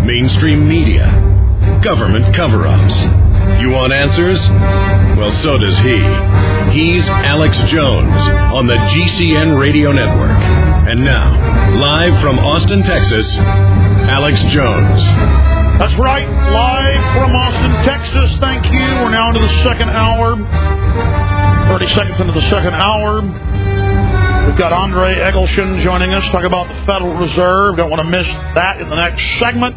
mainstream media, government cover-ups. You want answers? Well, so does he. He's Alex Jones on the GCN Radio Network. And now, live from Austin, Texas, Alex Jones. That's right, live from Austin, Texas. Thank you. We're now into the second hour. 30 seconds into the second hour. We've got Andre Eggleston joining us, talk about the Federal Reserve. Don't want to miss that in the next segment.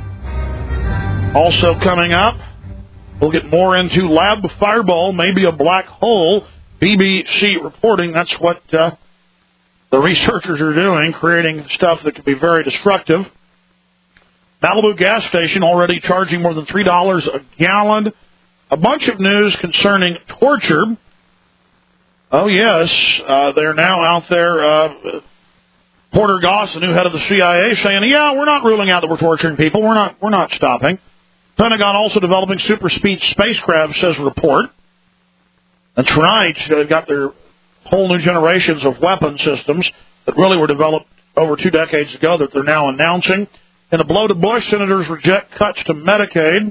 Also coming up, we'll get more into Lab Fireball, maybe a black hole. BBC reporting that's what the researchers are doing, creating stuff that could be very destructive. Malibu gas station already charging more than $3 a gallon. A bunch of news concerning torture. Oh, yes, they're now out there, Porter Goss, the new head of the CIA, saying, yeah, we're not ruling out that we're torturing people. We're not stopping. Pentagon also developing super-speed spacecraft, says report. That's right. They've got their whole new generations of weapon systems that really were developed over 2 decades ago that they're now announcing. In a blow to Bush, senators reject cuts to Medicaid.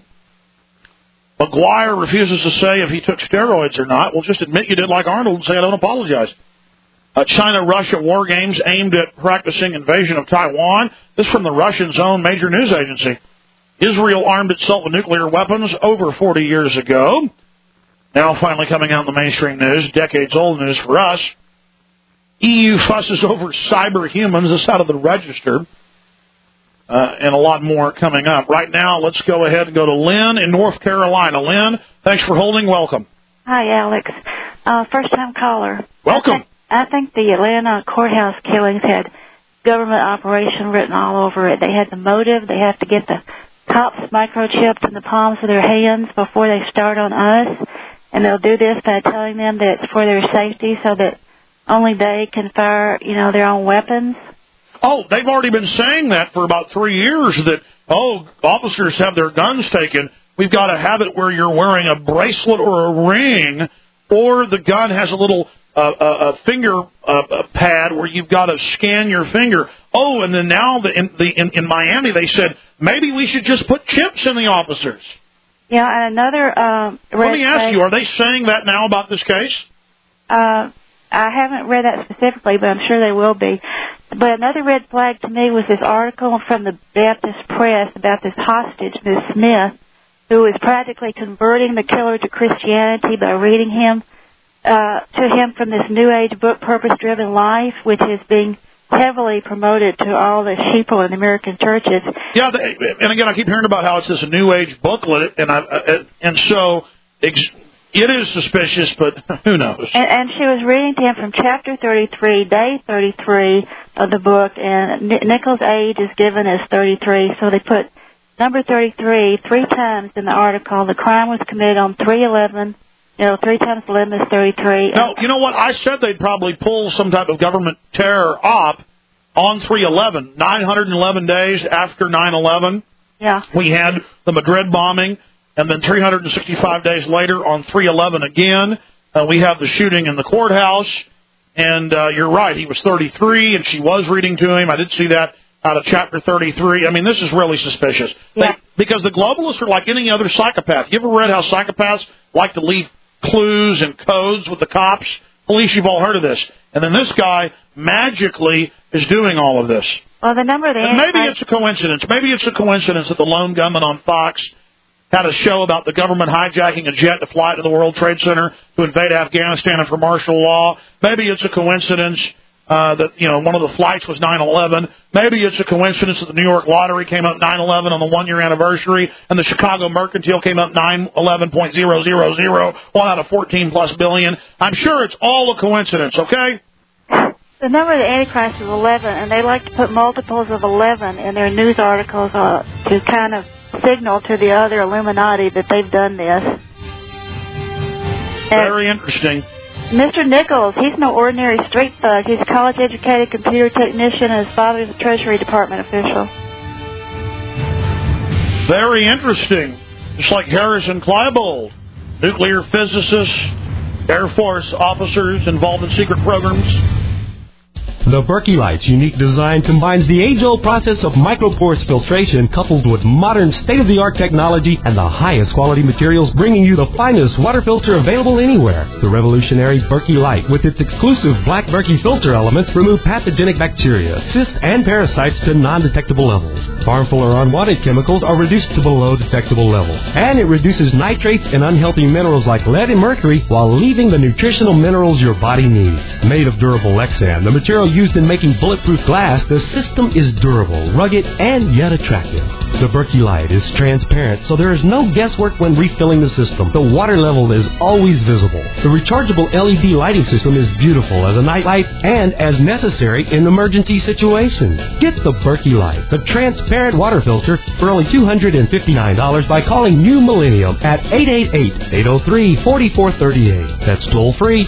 McGuire refuses to say if he took steroids or not. Well, just admit you did like Arnold and say I don't apologize. China-Russia war games aimed at practicing invasion of Taiwan. This from the Russians' own major news agency. Israel armed itself with nuclear weapons over 40 years ago. Now finally coming out in the mainstream news, decades-old news for us. EU fusses over cyber humans. This out of the Register. And a lot more coming up. Right now, let's go ahead and go to Lynn in North Carolina. Lynn, thanks for holding. Welcome. Hi, Alex. First-time caller. Welcome. I think the Atlanta courthouse killings had government operation written all over it. They had the motive. They have to get the cops microchipped in the palms of their hands before they start on us. And they'll do this by telling them that it's for their safety so that only they can fire, their own weapons. Oh, they've already been saying that for about 3 years that, officers have their guns taken. We've got to have it where you're wearing a bracelet or a ring, or the gun has a little a finger pad where you've got to scan your finger. Oh, and then now in Miami they said, maybe we should just put chips in the officers. Yeah, and another let me ask you, are they saying that now about this case? I haven't read that specifically, but I'm sure they will be. But another red flag to me was this article from the Baptist Press about this hostage, Ms. Smith, who is practically converting the killer to Christianity by reading to him from this New Age book, Purpose-Driven Life, which is being heavily promoted to all the sheeple in American churches. Yeah, and again, I keep hearing about how it's this New Age booklet, and so it is suspicious, but who knows? And she was reading to him from chapter 33, day 33 of the book, and Nichols' age is given as 33, so they put number 33 3 times in the article. The crime was committed on 3/11. 3 times 11 is 33. No, you know what? I said they'd probably pull some type of government terror op on 3/11, 911 days after 9/11. Yeah. We had the Madrid bombing. And then 365 days later on 3/11 again, we have the shooting in the courthouse. And you're right, he was 33, and she was reading to him. I did see that out of chapter 33. I mean, this is really suspicious. Yeah. Because the globalists are like any other psychopath. You ever read how psychopaths like to leave clues and codes with the cops? Police, you've all heard of this. And then this guy magically is doing all of this. Well, the number of the... And maybe it's a coincidence. Maybe it's a coincidence that the lone gunman on Fox had a show about the government hijacking a jet to fly to the World Trade Center to invade Afghanistan and for martial law. Maybe it's a coincidence that, one of the flights was 9/11. Maybe it's a coincidence that the New York Lottery came up 9/11 on the 1-year anniversary, and the Chicago Mercantile came up 9/11.000, 1 out of 14+ billion. I'm sure it's all a coincidence, okay? The number of the Antichrist is 11, and they like to put multiples of 11 in their news articles to kind of signal to the other Illuminati that they've done this. Very interesting. Mr. Nichols, he's no ordinary street thug. He's a college-educated computer technician, and his father's a Treasury Department official. Very interesting. Just like Harrison Klebold, nuclear physicists, Air Force officers involved in secret programs. The Berkey Light's unique design combines the age-old process of microporous filtration coupled with modern state-of-the-art technology and the highest quality materials, bringing you the finest water filter available anywhere. The revolutionary Berkey Light, with its exclusive black Berkey filter elements, remove pathogenic bacteria, cysts, and parasites to non-detectable levels. Harmful or unwanted chemicals are reduced to below detectable levels. And it reduces nitrates and unhealthy minerals like lead and mercury while leaving the nutritional minerals your body needs. Made of durable Lexan, the material used in making bulletproof glass, the system is durable, rugged, and yet attractive. The Berkey Light is transparent, so there is no guesswork when refilling the system. The water level is always visible. The rechargeable LED lighting system is beautiful as a nightlight and as necessary in emergency situations. Get the Berkey Light, the transparent water filter, for only $259 by calling New Millennium at 888-803-4438. That's toll-free,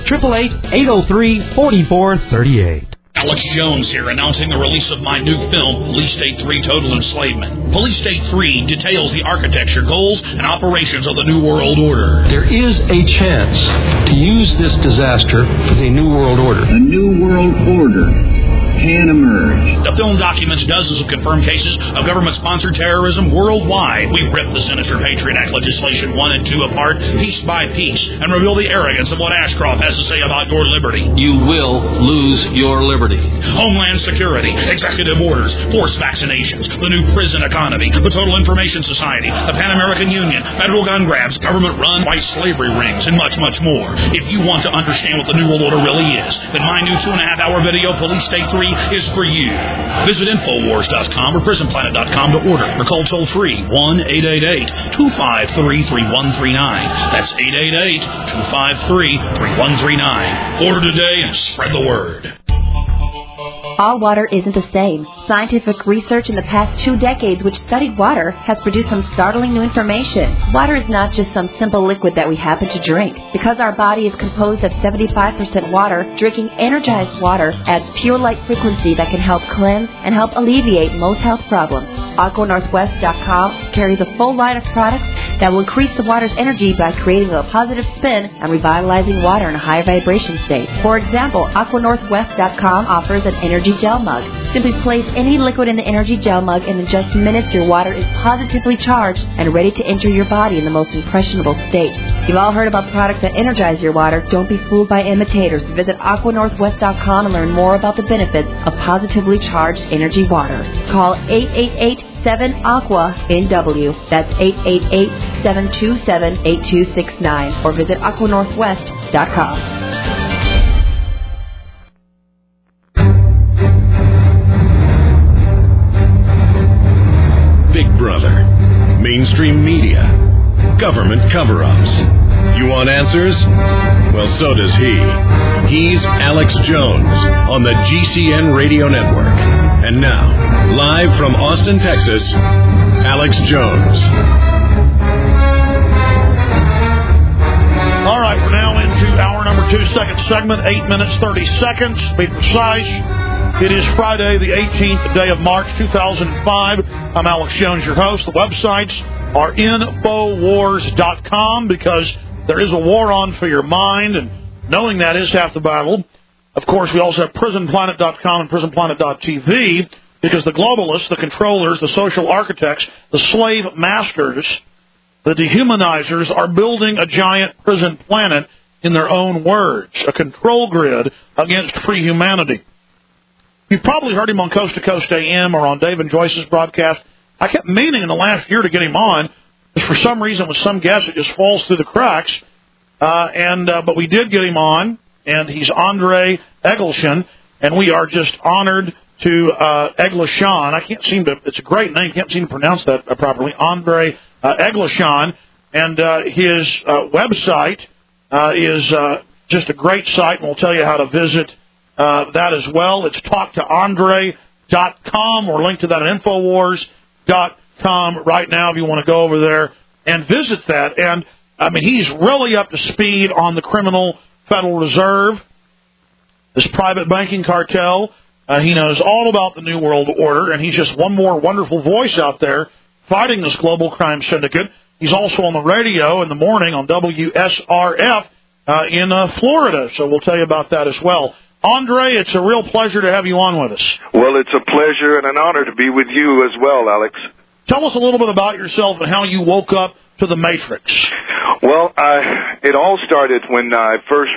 888-803-4438. Alex Jones here, announcing the release of my new film, Police State 3 Total Enslavement. Police State 3 details the architecture, goals, and operations of the New World Order. There is a chance to use this disaster for the New World Order. A New World Order can emerge. The film documents dozens of confirmed cases of government-sponsored terrorism worldwide. We rip the sinister Patriot Act legislation 1 and 2 apart, piece by piece, and reveal the arrogance of what Ashcroft has to say about your liberty. You will lose your liberty. Homeland Security, executive orders, forced vaccinations, the new prison economy, the Total Information Society, the Pan American Union, federal gun grabs, government-run white slavery rings, and much, much more. If you want to understand what the New World Order really is, then my new 2.5-hour video, Police State 3, is for you. Visit Infowars.com or PrisonPlanet.com to order, or call toll-free 1-888-253-3139. That's 888-253-3139. Order today and spread the word. All water isn't the same. Scientific research in the past 2 decades which studied water has produced some startling new information. Water is not just some simple liquid that we happen to drink. Because our body is composed of 75% water, drinking energized water adds pure light frequency that can help cleanse and help alleviate most health problems. AquaNorthwest.com carries a full line of products that will increase the water's energy by creating a positive spin and revitalizing water in a higher vibration state. For example, AquaNorthwest.com offers an energy gel mug. Simply place any liquid in the energy gel mug, and in just minutes your water is positively charged and ready to enter your body in the most impressionable state. You've all heard about products that energize your water. Don't be fooled by imitators. Visit AquaNorthwest.com and learn more about the benefits of positively charged energy water. Call 888-7-AQUA-NW. That's 888-727-8269. Or visit AquaNorthwest.com. Big Brother, mainstream media, government cover-ups. You want answers? Well, so does he. He's Alex Jones on the GCN Radio Network. And now, live from Austin, Texas, Alex Jones. All right, we're now into hour number 2, second segment, 8 minutes, 30 seconds, to be precise. It is Friday, the 18th day of March, 2005. I'm Alex Jones, your host. The websites are Infowars.com because there is a war on for your mind, and knowing that is half the battle. Of course, we also have PrisonPlanet.com and PrisonPlanet.tv because the globalists, the controllers, the social architects, the slave masters, the dehumanizers are building a giant prison planet in their own words, a control grid against free humanity. You've probably heard him on Coast to Coast AM or on Dave and Joyce's broadcast. I kept meaning in the last year to get him on. Because for some reason, with some guests, it just falls through the cracks. But we did get him on, and he's Andre Eggleshan, and we are just honored to Eggleshan. I can't seem to, it's a great name, can't seem to pronounce that properly. Andre Eggleshan, and his website is just a great site, and we'll tell you how to visit that as well. It's talktoandre.com, or link to that at Infowars.com right now if you want to go over there and visit that. And, I mean, he's really up to speed on the criminal Federal Reserve, this private banking cartel. He knows all about the New World Order, and he's just one more wonderful voice out there fighting this global crime syndicate. He's also on the radio in the morning on WSRF in Florida, so we'll tell you about that as well. Andre, it's a real pleasure to have you on with us. Well, it's a pleasure and an honor to be with you as well, Alex. Tell us a little bit about yourself and how you woke up to the Matrix. Well, it all started when I first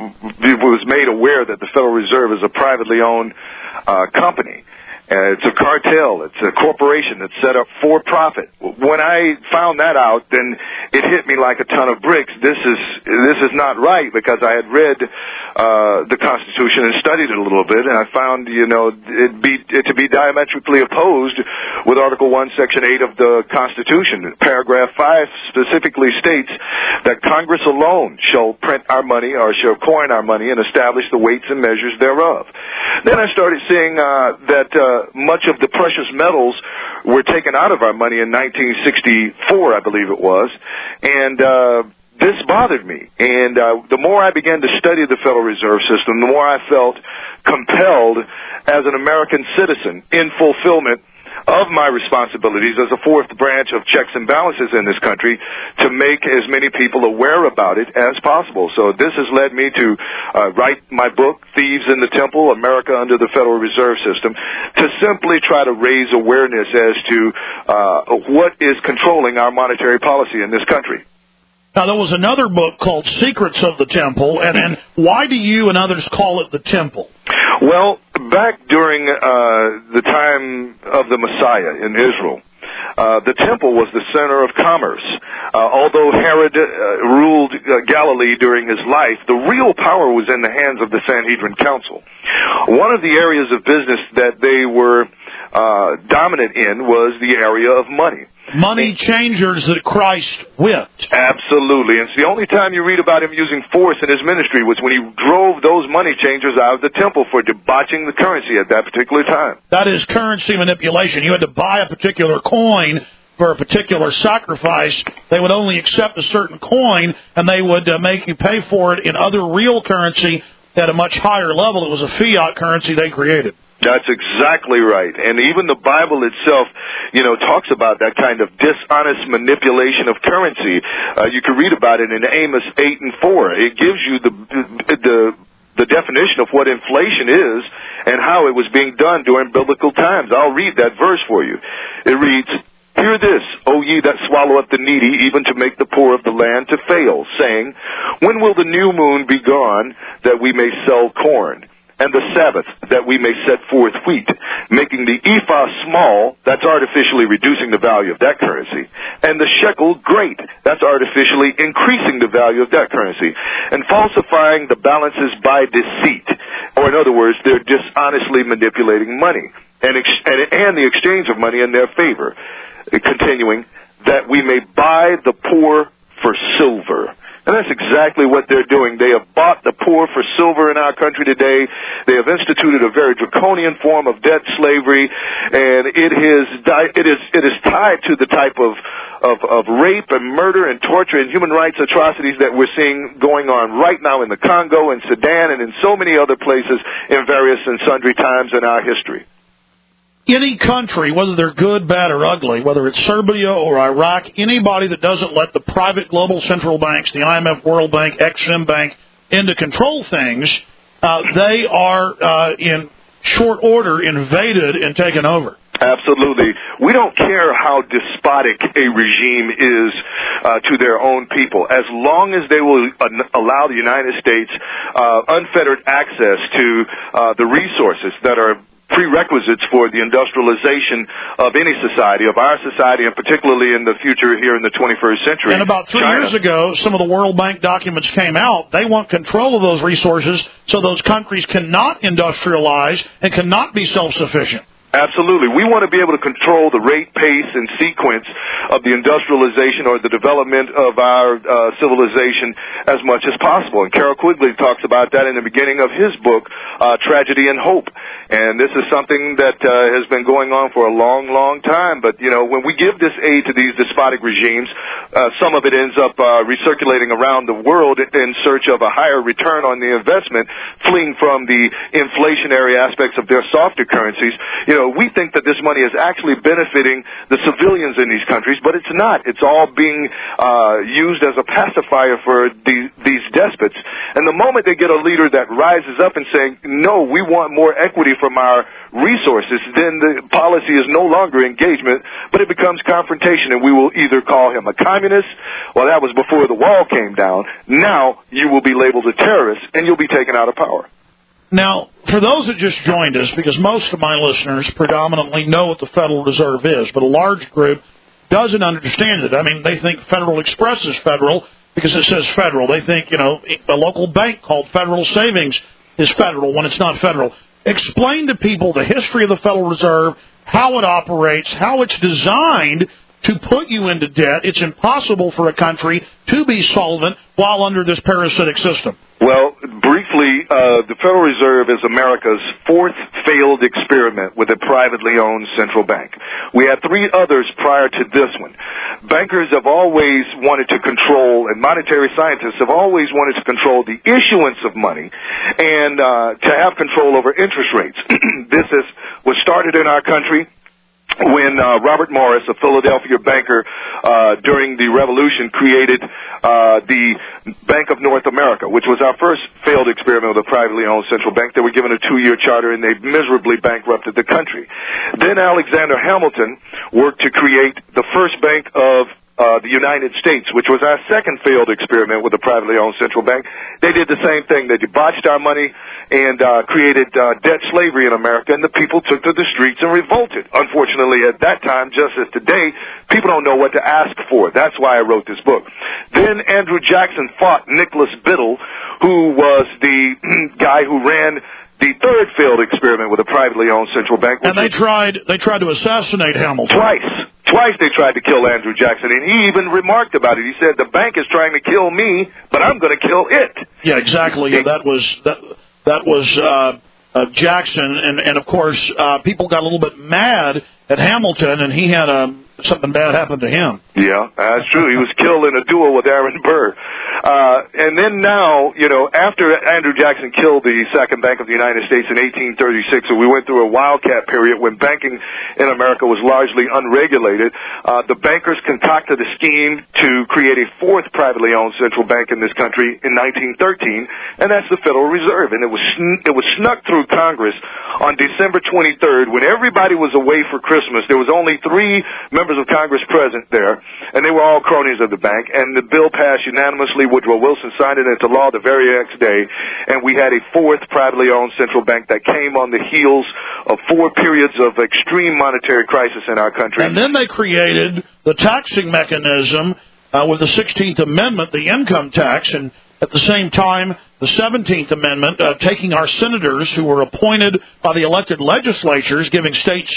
was made aware that the Federal Reserve is a privately owned company. It's a cartel. It's a corporation that's set up for profit. When I found that out, then it hit me like a ton of bricks. This is not right, because I had read the Constitution and studied it a little bit, and I found, it to be diametrically opposed with Article 1, Section 8 of the Constitution. Paragraph 5 specifically states that Congress alone shall print our money or shall coin our money and establish the weights and measures thereof. Then I started seeing that much of the precious metals were taken out of our money in 1964, I believe it was, and this bothered me. And the more I began to study the Federal Reserve System, the more I felt compelled as an American citizen in fulfillment of my responsibilities as a fourth branch of checks and balances in this country to make as many people aware about it as possible. So this has led me to write my book, Thieves in the Temple, America Under the Federal Reserve System, to simply try to raise awareness as to what is controlling our monetary policy in this country. Now, there was another book called Secrets of the Temple, and why do you and others call it the Temple? Well, back during the time of the Messiah in Israel, the temple was the center of commerce. Although Herod ruled Galilee during his life, the real power was in the hands of the Sanhedrin Council. One of the areas of business that they were dominant in was the area of money. Money changers that Christ whipped. Absolutely. And it's the only time you read about him using force in his ministry was when he drove those money changers out of the temple for debauching the currency at that particular time. That is currency manipulation. You had to buy a particular coin for a particular sacrifice. They would only accept a certain coin, and they would make you pay for it in other real currency at a much higher level. It was a fiat currency they created. That's exactly right. And even the Bible itself, talks about that kind of dishonest manipulation of currency. You can read about it in Amos 8 and 4. It gives you the definition of what inflation is and how it was being done during biblical times. I'll read that verse for you. It reads, "Hear this, O ye that swallow up the needy, even to make the poor of the land to fail, saying, when will the new moon be gone, that we may sell corn? And the Sabbath, that we may set forth wheat, making the ephah small," that's artificially reducing the value of that currency, "and the shekel great," that's artificially increasing the value of that currency, "and falsifying the balances by deceit," or in other words, they're dishonestly manipulating money, and the exchange of money in their favor. Continuing, "that we may buy the poor for silver." And that's exactly what they're doing. They have bought the poor for silver in our country today. They have instituted a very draconian form of debt slavery, and it is tied to the type of rape and murder and torture and human rights atrocities that we're seeing going on right now in the Congo and Sudan and in so many other places in various and sundry times in our history. Any country, whether they're good, bad, or ugly, whether it's Serbia or Iraq, anybody that doesn't let the private global central banks, the IMF, World Bank, Ex-Im Bank, in to control things, they are in short order invaded and taken over. Absolutely. We don't care how despotic a regime is to their own people, as long as they will allow the United States unfettered access to the resources that are prerequisites for the industrialization of any society, of our society, and particularly in the future here in the 21st century. And about 3 years ago, some of the World Bank documents came out. They want control of those resources so those countries cannot industrialize and cannot be self-sufficient. Absolutely. We want to be able to control the rate, pace, and sequence of the industrialization or the development of our civilization as much as possible. And Carroll Quigley talks about that in the beginning of his book, Tragedy and Hope. And this is something that has been going on for a long, long time. But, when we give this aid to these despotic regimes, some of it ends up recirculating around the world in search of a higher return on the investment, fleeing from the inflationary aspects of their softer currencies. We think that this money is actually benefiting the civilians in these countries, but it's not. It's all being used as a pacifier for these despots. And the moment they get a leader that rises up and saying, no, we want more equity from our resources, then the policy is no longer engagement, but it becomes confrontation, and we will either call him a communist, well, that was before the wall came down. Now you will be labeled a terrorist, and you'll be taken out of power. Now, for those that just joined us, because most of my listeners predominantly know what the Federal Reserve is, but a large group doesn't understand it. I mean, they think Federal Express is federal because it says federal. They think, a local bank called Federal Savings is federal when it's not federal. Explain to people the history of the Federal Reserve, how it operates, how it's designed to put you into debt. It's impossible for a country to be solvent while under this parasitic system. Well, briefly, the Federal Reserve is America's fourth failed experiment with a privately owned central bank. We had three others prior to this one. Bankers have always wanted to control, and monetary scientists have always wanted to control the issuance of money and to have control over interest rates. This was started in our country when Robert Morris, a Philadelphia banker, during the Revolution, created the Bank of North America, which was our first failed experiment with a privately owned central bank. They were given a 2-year charter, and they miserably bankrupted the country. Then Alexander Hamilton worked to create the first bank of the United States, which was our second failed experiment with a privately owned central bank. They did the same thing. They debauched our money and created debt slavery in America, and the people took to the streets and revolted. Unfortunately, at that time, just as today, people don't know what to ask for. That's why I wrote this book. Then Andrew Jackson fought Nicholas Biddle, who was the guy who ran the third failed experiment with a privately owned central bank. And they tried to assassinate Hamilton. Twice they tried to kill Andrew Jackson, and he even remarked about it. He said, the bank is trying to kill me, but I'm going to kill it. Yeah, exactly. That was Jackson, and of course, people got a little bit mad at Hamilton, and he had something bad happen to him. Yeah, that's true. He was killed in a duel with Aaron Burr. And then now, after Andrew Jackson killed the Second Bank of the United States in 1836, so we went through a wildcat period when banking in America was largely unregulated. The bankers concocted a scheme to create a fourth privately owned central bank in this country in 1913, and that's the Federal Reserve. And it was snuck through Congress on December 23rd when everybody was away for Christmas. There was only 3 members of Congress present there, and they were all cronies of the bank, and the bill passed unanimously. Woodrow Wilson signed it into law the very next day, and we had a fourth privately owned central bank that came on the heels of 4 periods of extreme monetary crisis in our country. And then they created the taxing mechanism with the 16th Amendment, the income tax, and at the same time, the 17th Amendment, taking our senators who were appointed by the elected legislatures, giving states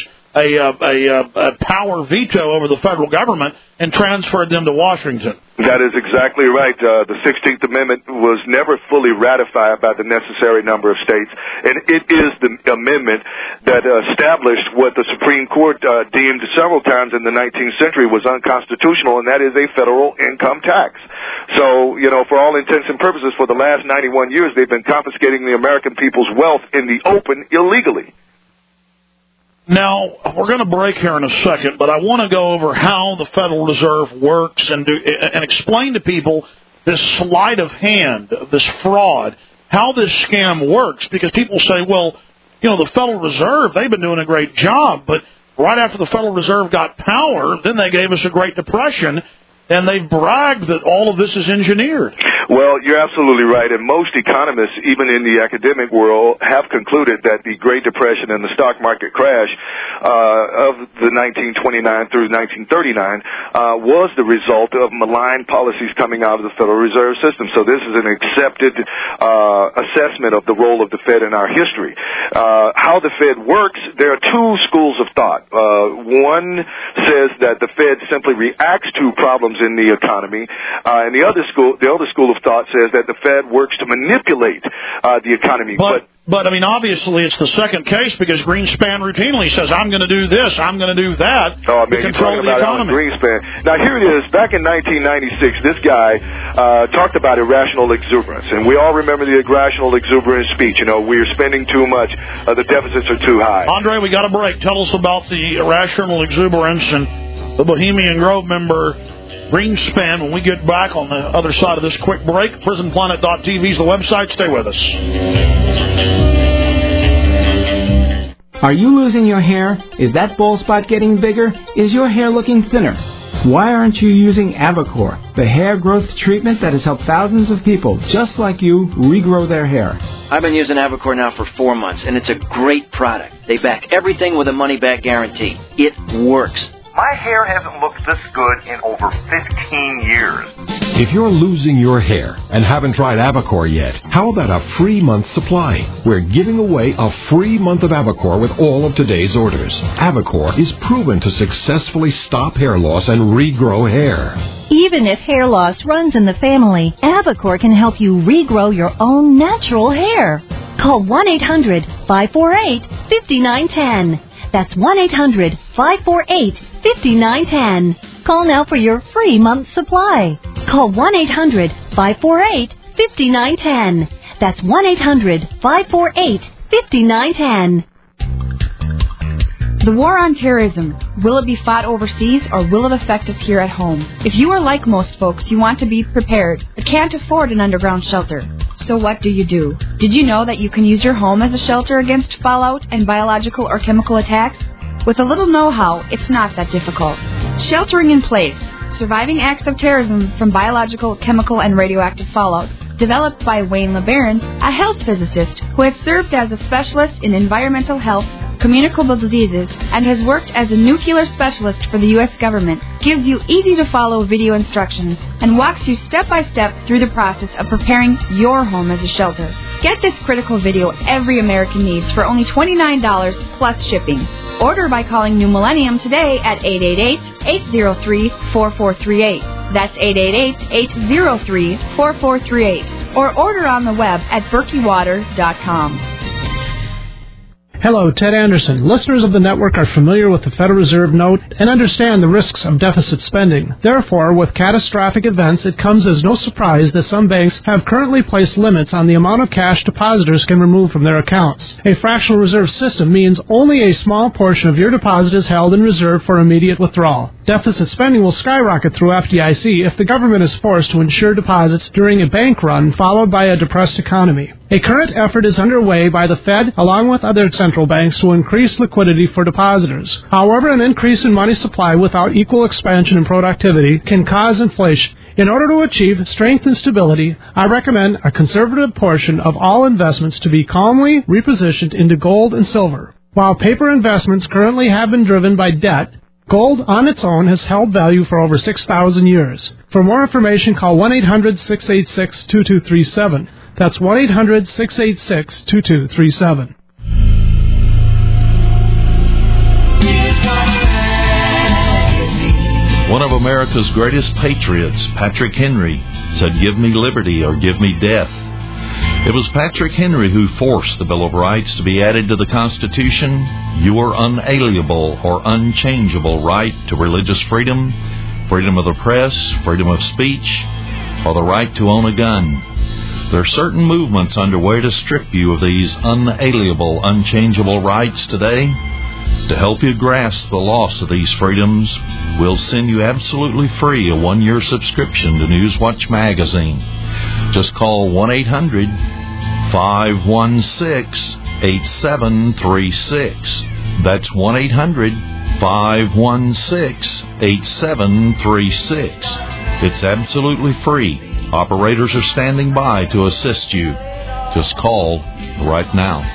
a power veto over the federal government, and transferred them to Washington. That is exactly right. The 16th Amendment was never fully ratified by the necessary number of states, and it is the amendment that established what the Supreme Court deemed several times in the 19th century was unconstitutional, and that is a federal income tax. So, for all intents and purposes, for the last 91 years, they've been confiscating the American people's wealth in the open illegally. Now, we're going to break here in a second, but I want to go over how the Federal Reserve works and explain to people this sleight of hand, this fraud, how this scam works, because people say, well, the Federal Reserve, they've been doing a great job, but right after the Federal Reserve got power, then they gave us a Great Depression, and they've bragged that all of this is engineered. Well, you're absolutely right, and most economists, even in the academic world, have concluded that the Great Depression and the stock market crash of the 1929 through 1939 was the result of malign policies coming out of the Federal Reserve System. So this is an accepted assessment of the role of the Fed in our history. How the Fed works, there are 2 schools of thought. One says that the Fed simply reacts to problems in the economy, and the other school of thought says that the Fed works to manipulate the economy. But But, I mean, obviously it's the second case because Greenspan routinely says, I'm going to do this, I'm going to do that to control the economy. Greenspan. Now, here it is. Back in 1996, this guy talked about irrational exuberance. And we all remember the irrational exuberance speech. You know, we're spending too much. The deficits are too high. Andre, we got a break. Tell us about the irrational exuberance and the Bohemian Grove member Greenspan when we get back on the other side of this quick break. PrisonPlanet.tv is the website. Stay with us. Are you losing your hair? Is that bald spot getting bigger? Is your hair looking thinner? Why aren't you using Avacor, the hair growth treatment that has helped thousands of people just like you regrow their hair? I've been using Avacor now for 4 months, and it's a great product. They back everything with a money-back guarantee. It works. My hair hasn't looked this good in over 15 years. If you're losing your hair and haven't tried Avacor yet, how about a free month supply? We're giving away a free month of Avacor with all of today's orders. Avacor is proven to successfully stop hair loss and regrow hair. Even if hair loss runs in the family, Avacor can help you regrow your own natural hair. Call 1-800-548-5910. That's 1-800-548-5910. Call now for your free month supply. Call 1-800-548-5910. That's 1-800-548-5910. The war on terrorism, will it be fought overseas or will it affect us here at home? If you are like most folks, you want to be prepared, but can't afford an underground shelter. So what do? Did you know that you can use your home as a shelter against fallout and biological or chemical attacks? With a little know-how, it's not that difficult. Sheltering in Place, Surviving Acts of Terrorism from Biological, Chemical, and Radioactive Fallout, developed by Wayne LeBaron, a health physicist who has served as a specialist in environmental health, communicable diseases, and has worked as a nuclear specialist for the U.S. government, gives you easy-to-follow video instructions and walks you step-by-step through the process of preparing your home as a shelter. Get this critical video every American needs for only $29 plus shipping. Order by calling New Millennium today at 888-803-4438. That's 888-803-4438. Or order on the web at berkeywater.com. Hello, Ted Anderson. Listeners of the network are familiar with the Federal Reserve note and understand the risks of deficit spending. Therefore, with catastrophic events, it comes as no surprise that some banks have currently placed limits on the amount of cash depositors can remove from their accounts. A fractional reserve system means only a small portion of your deposit is held in reserve for immediate withdrawal. Deficit spending will skyrocket through FDIC if the government is forced to insure deposits during a bank run followed by a depressed economy. A current effort is underway by the Fed along with other central banks to increase liquidity for depositors. However, an increase in money supply without equal expansion in productivity can cause inflation. In order to achieve strength and stability, I recommend a conservative portion of all investments to be calmly repositioned into gold and silver. While paper investments currently have been driven by debt, gold on its own has held value for over 6,000 years. For more information, call 1-800-686-2237. That's 1-800-686-2237. One of America's greatest patriots, Patrick Henry, said, "Give me liberty or give me death." It was Patrick Henry who forced the Bill of Rights to be added to the Constitution. Your unalienable or unchangeable right to religious freedom, freedom of the press, freedom of speech, or the right to own a gun. There are certain movements underway to strip you of these unalienable, unchangeable rights today. To help you grasp the loss of these freedoms, we'll send you absolutely free a 1-year subscription to Newswatch magazine. Just call 1-800-516-8736. That's 1-800-516-8736. It's absolutely free. Operators are standing by to assist you. Just call right now.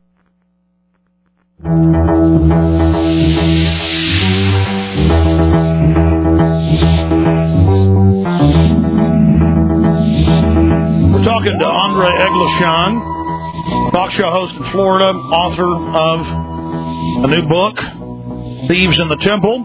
We're talking to Andre Eglishon, talk show host in Florida, author of a new book, Thieves in the Temple.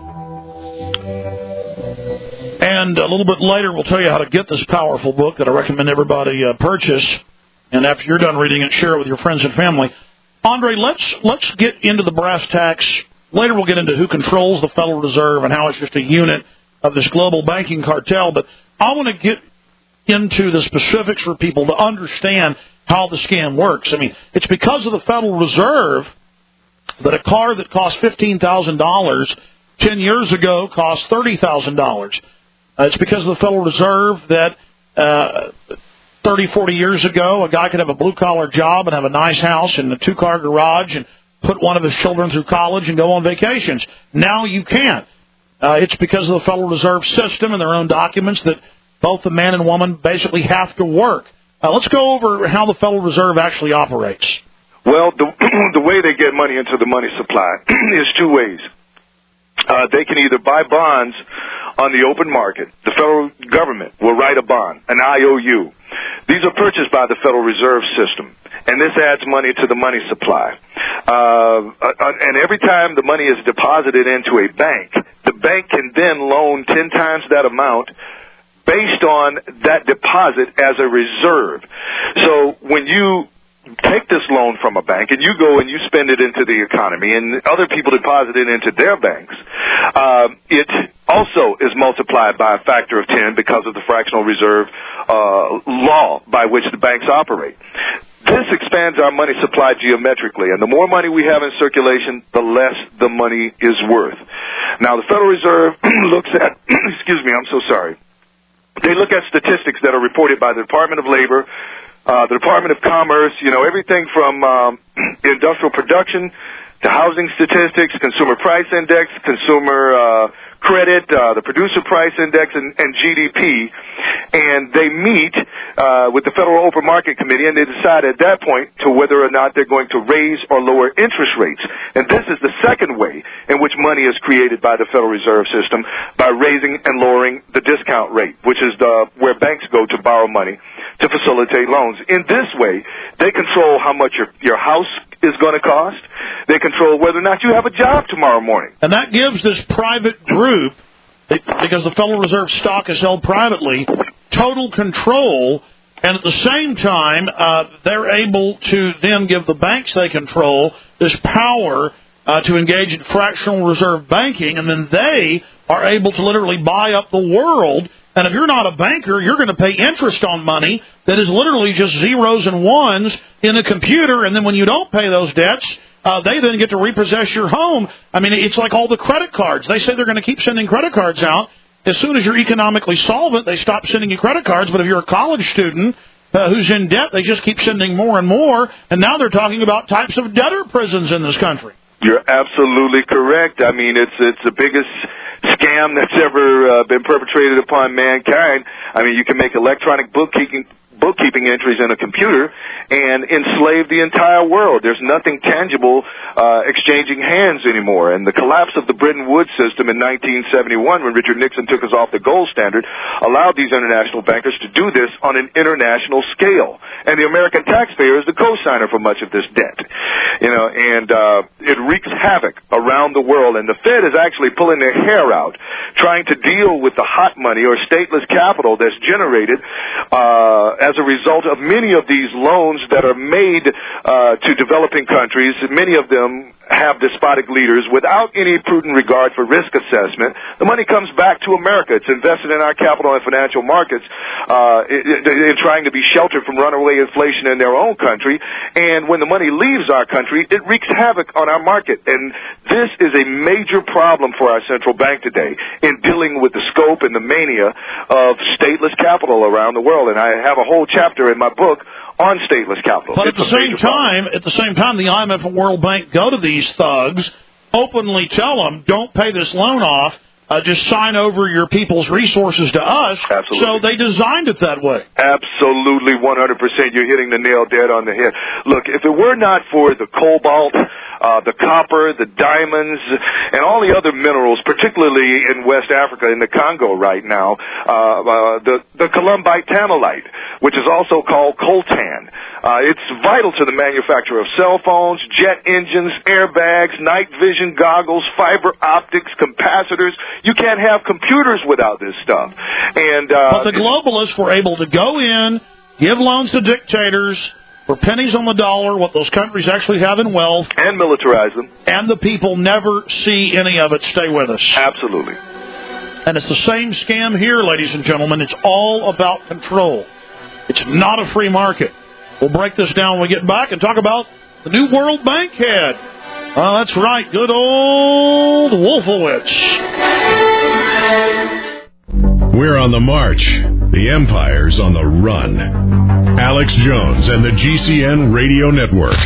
And a little bit later, we'll tell you how to get this powerful book that I recommend everybody purchase. And after you're done reading it, share it with your friends and family. Andre, let's get into the brass tacks. Later we'll get into who controls the Federal Reserve and how it's just a unit of this global banking cartel. But I want to get into the specifics for people to understand how the scam works. I mean, it's because of the Federal Reserve that a car that cost $15,000 10 years ago cost $30,000. It's because of the Federal Reserve that 30, 40 years ago, a guy could have a blue-collar job and have a nice house and a two-car garage and put one of his children through college and go on vacations. Now you can't. It's because of the Federal Reserve System and their own documents that both the man and woman basically have to work. Let's go over how the Federal Reserve actually operates. Well, the way they get money into the money supply is two ways. They can either buy bonds on the open market. The federal government will write a bond, an IOU. These are purchased by the Federal Reserve System, and this adds money to the money supply. And every time the money is deposited into a bank, the bank can then loan 10 times that amount based on that deposit as a reserve. So when you take this loan from a bank and you go and you spend it into the economy and other people deposit it into their banks, it also is multiplied by a factor of 10 because of the fractional reserve law by which the banks operate. This expands our money supply geometrically, and the more money we have in circulation, the less the money is worth. Now, the Federal Reserve looks at, excuse me, I'm so sorry. They look at statistics that are reported by the Department of Labor, the Department of Commerce, everything from industrial production to housing statistics, consumer price index, consumer credit, the producer price index, and GDP. And they meet with the Federal Open Market Committee, and they decide at that point to whether or not they're going to raise or lower interest rates. And this is the second way in which money is created by the Federal Reserve System, by raising and lowering the discount rate, which is where banks go to borrow money to facilitate loans. In this way, they control how much your house is going to cost. They control whether or not you have a job tomorrow morning. And that gives this private group, because the Federal Reserve stock is held privately, total control, and at the same time, they're able to then give the banks they control this power to engage in fractional reserve banking, and then they are able to literally buy up the world. And if you're not a banker, you're going to pay interest on money that is literally just zeros and ones in a computer, and then when you don't pay those debts, they then get to repossess your home. I mean, it's like all the credit cards. They say they're going to keep sending credit cards out. As soon as you're economically solvent, they stop sending you credit cards. But if you're a college student who's in debt, they just keep sending more and more. And now they're talking about types of debtor prisons in this country. You're absolutely correct. I mean, it's the biggest scam that's ever been perpetrated upon mankind. I mean, you can make electronic bookkeeping entries in a computer and enslave the entire world. There's nothing tangible exchanging hands anymore. And the collapse of the Bretton Woods system in 1971, when Richard Nixon took us off the gold standard, allowed these international bankers to do this on an international scale. And the American taxpayer is the co-signer for much of this debt. And it wreaks havoc around the world. And the Fed is actually pulling their hair out, trying to deal with the hot money or stateless capital that's generated as a result of many of these loans that are made to developing countries. Many of them have despotic leaders without any prudent regard for risk assessment. The money comes back to America. It's invested in our capital and financial markets in trying to be sheltered from runaway inflation in their own country. And when the money leaves our country, it wreaks havoc on our market. And this is a major problem for our central bank today in dealing with the scope and the mania of stateless capital around the world. And I have a whole chapter in my book on stateless capital. But at the same time, the IMF and World Bank go to these thugs, openly tell them, don't pay this loan off, just sign over your people's resources to us. Absolutely. So they designed it that way. Absolutely, 100%. You're hitting the nail dead on the head. Look, if it were not for the cobalt, the copper, the diamonds, and all the other minerals, particularly in West Africa, in the Congo right now, the columbite tantalite, which is also called coltan. It's vital to the manufacture of cell phones, jet engines, airbags, night vision goggles, fiber optics, capacitors. You can't have computers without this stuff. And but the globalists were able to go in, Give loans to dictators for pennies on the dollar, what those countries actually have in wealth. And militarize them. And the people never see any of it. Stay with us. Absolutely. And it's the same scam here, ladies and gentlemen. It's all about control. It's not a free market. We'll break this down when we get back and talk about the new World Bank head. That's right, good old Wolfowitz. We're on the march. The Empire's on the run. Alex Jones and the GCN Radio Network.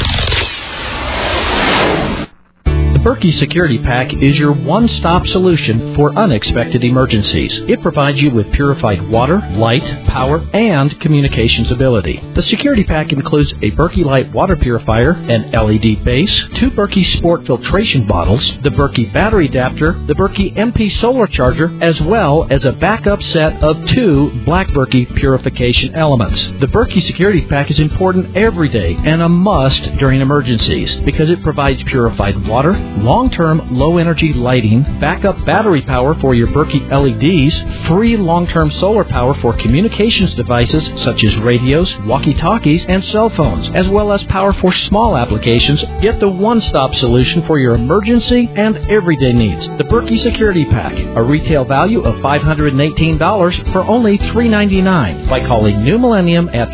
The Berkey Security Pack is your one-stop solution for unexpected emergencies. It provides you with purified water, light, power, and communications ability. The Security Pack includes a Berkey Light water purifier, an LED base, 2 Berkey Sport filtration bottles, the Berkey battery adapter, the Berkey MP solar charger, as well as a backup set of 2 Black Berkey purification elements. The Berkey Security Pack is important every day and a must during emergencies because it provides purified water, long-term low-energy lighting, backup battery power for your Berkey LEDs, free long-term solar power for communications devices such as radios, walkie-talkies, and cell phones, as well as power for small applications. Get the one-stop solution for your emergency and everyday needs. The Berkey Security Pack, a retail value of $518 for only $399 by calling New Millennium at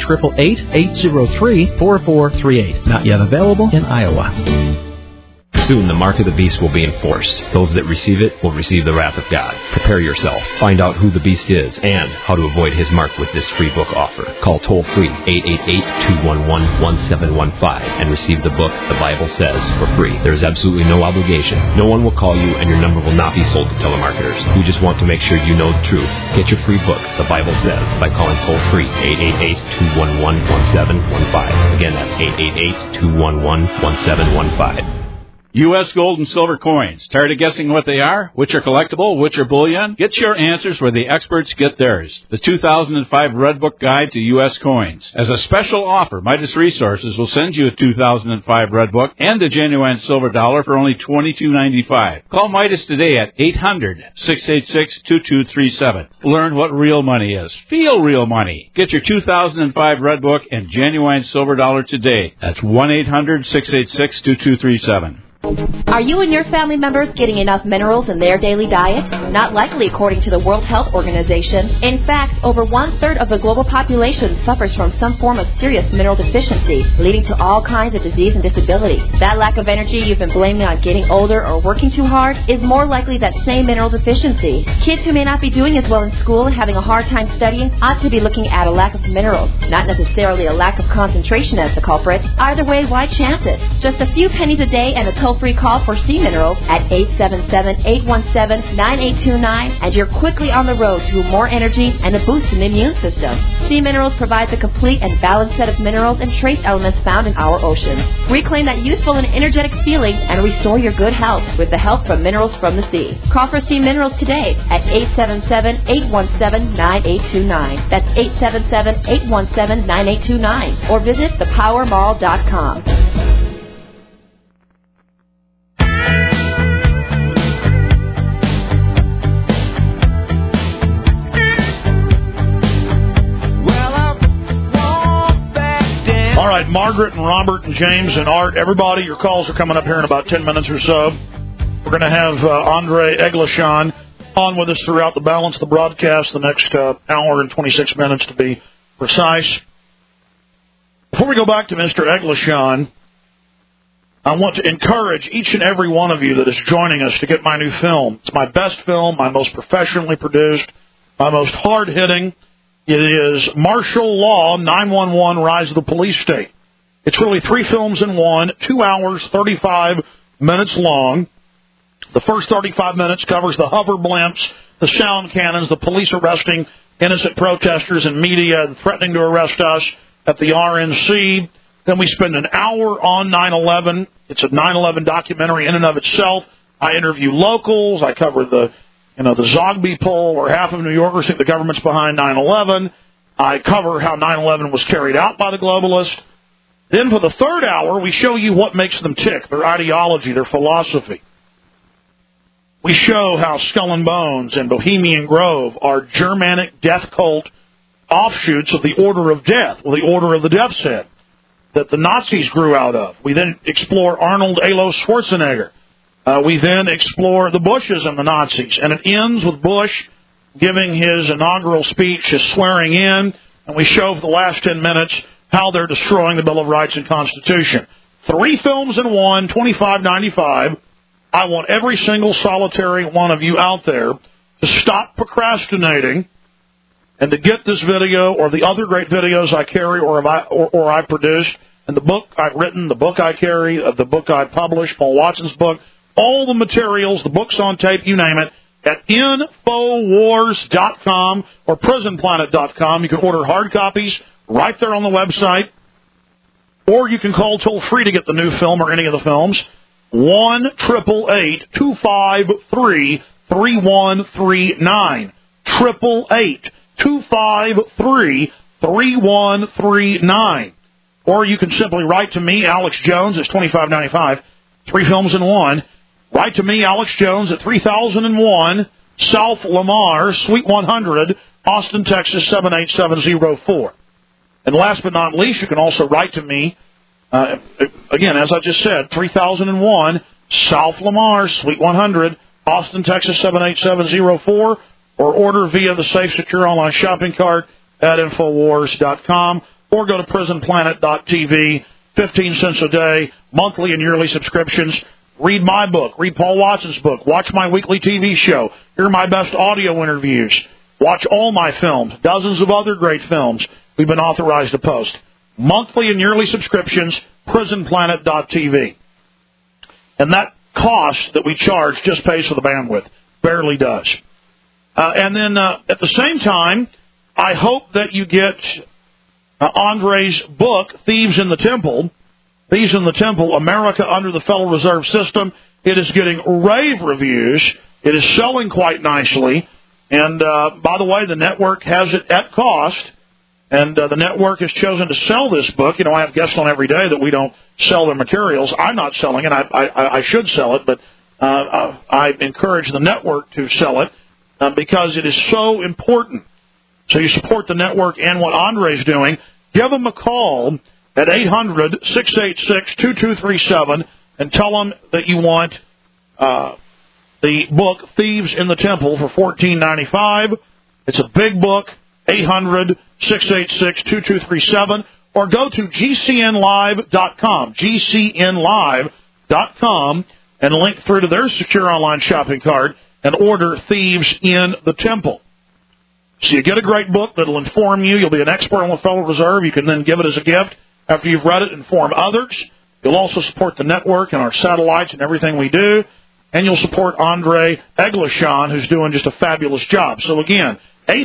888-803-4438. Not yet available in Iowa. Soon the mark of the beast will be enforced. Those that receive it will receive the wrath of God. Prepare yourself. Find out who the beast is and how to avoid his mark with this free book offer. Call toll-free 888-211-1715 and receive the book The Bible Says for free. There is absolutely no obligation. No one will call you and your number will not be sold to telemarketers. We just want to make sure you know the truth. Get your free book, The Bible Says, by calling toll-free 888-211-1715. Again, that's 888-211-1715. U.S. gold and silver coins. Tired of guessing what they are? Which are collectible? Which are bullion? Get your answers where the experts get theirs. The 2005 Red Book Guide to U.S. Coins. As a special offer, Midas Resources will send you a 2005 Red Book and a genuine silver dollar for only $22.95. Call Midas today at 800-686-2237. Learn what real money is. Feel real money. Get your 2005 Red Book and genuine silver dollar today. That's 1-800-686-2237. Are you and your family members getting enough minerals in their daily diet? Not likely, according to the World Health Organization. In fact, over 1/3 of the global population suffers from some form of serious mineral deficiency, leading to all kinds of disease and disability. That lack of energy you've been blaming on getting older or working too hard is more likely that same mineral deficiency. Kids who may not be doing as well in school and having a hard time studying ought to be looking at a lack of minerals, not necessarily a lack of concentration as the culprit. Either way, why chance it? Just a few pennies a day and a toll-free call for C Minerals at 877-817-9829, and you're quickly on the road to more energy and a boost in the immune system. C Minerals provides a complete and balanced set of minerals and trace elements found in our oceans. Reclaim that youthful and energetic feeling and restore your good health with the help from Minerals from the Sea. Call for C Minerals today at 877-817-9829. That's 877-817-9829. Or visit thepowermall.com. All right, Margaret and Robert and James and Art, everybody, your calls are coming up here in about 10 minutes or so. We're going to have Andre Eglishan on with us throughout the balance of the broadcast, the next hour and 26 minutes to be precise. Before we go back to Mr. Eglishan, I want to encourage each and every one of you that is joining us to get my new film. It's my best film, my most professionally produced, my most hard-hitting. It is Martial Law 911 Rise of the Police State. It's really 3 films in one, 2 hours, 35 minutes long. The first 35 minutes covers the hover blimps, the sound cannons, the police arresting innocent protesters and media and threatening to arrest us at the RNC. Then we spend an hour on 9/11. It's a 9/11 documentary in and of itself. I interview locals. I cover the Zogby poll, where half of New Yorkers think the government's behind 9/11. I cover how 9/11 was carried out by the globalists. Then for the third hour, we show you what makes them tick, their ideology, their philosophy. We show how Skull and Bones and Bohemian Grove are Germanic death cult offshoots of the Order of Death, or the Order of the Death's Head, that the Nazis grew out of. We then explore Arnold Alois Schwarzenegger. We then explore the Bushes and the Nazis, and it ends with Bush giving his inaugural speech, his swearing in, and we show for the last 10 minutes how they're destroying the Bill of Rights and Constitution. 3 films in one, $25.95. I want every single solitary one of you out there to stop procrastinating and to get this video or the other great videos I carry or I produced, and the book I've written, the book I carry, the book I published, Paul Watson's book, all the materials, the books on tape, you name it, at Infowars.com or PrisonPlanet.com. You can order hard copies right there on the website, or you can call toll-free to get the new film or any of the films, 1-888-253-3139. 888-253-3139. Or you can simply write to me, Alex Jones, it's $25.95, 3 films in one. Write to me, Alex Jones, at 3001 South Lamar, Suite 100, Austin, Texas, 78704. And last but not least, you can also write to me, again, as I just said, 3001 South Lamar, Suite 100, Austin, Texas, 78704, or order via the safe, secure online shopping cart at Infowars.com, or go to PrisonPlanet.tv, 15 cents a day, monthly and yearly subscriptions. Read my book, read Paul Watson's book, watch my weekly TV show, hear my best audio interviews, watch all my films, dozens of other great films we've been authorized to post. Monthly and yearly subscriptions, PrisonPlanet.tv. And that cost that we charge just pays for the bandwidth. Barely does. And then at the same time, I hope that you get Andre's book, Thieves in the Temple. Thieves in the Temple, America Under the Federal Reserve System. It is getting rave reviews. It is selling quite nicely. And, by the way, the network has it at cost. And the network has chosen to sell this book. You know, I have guests on every day that we don't sell their materials. I'm not selling it. I should sell it, but I encourage the network to sell it because it is so important. So you support the network and what Andre's doing. Give them a call at 800-686-2237 and tell them that you want the book Thieves in the Temple for $14.95. It's a big book, 800-686-2237, or go to GCNlive.com, GCNlive.com, and link through to their secure online shopping cart and order Thieves in the Temple. So you get a great book that will inform you. You'll be an expert on the Federal Reserve. You can then give it as a gift after you've read it, inform others. You'll also support the network and our satellites and everything we do. And you'll support Andre Eglishan, who's doing just a fabulous job. So again,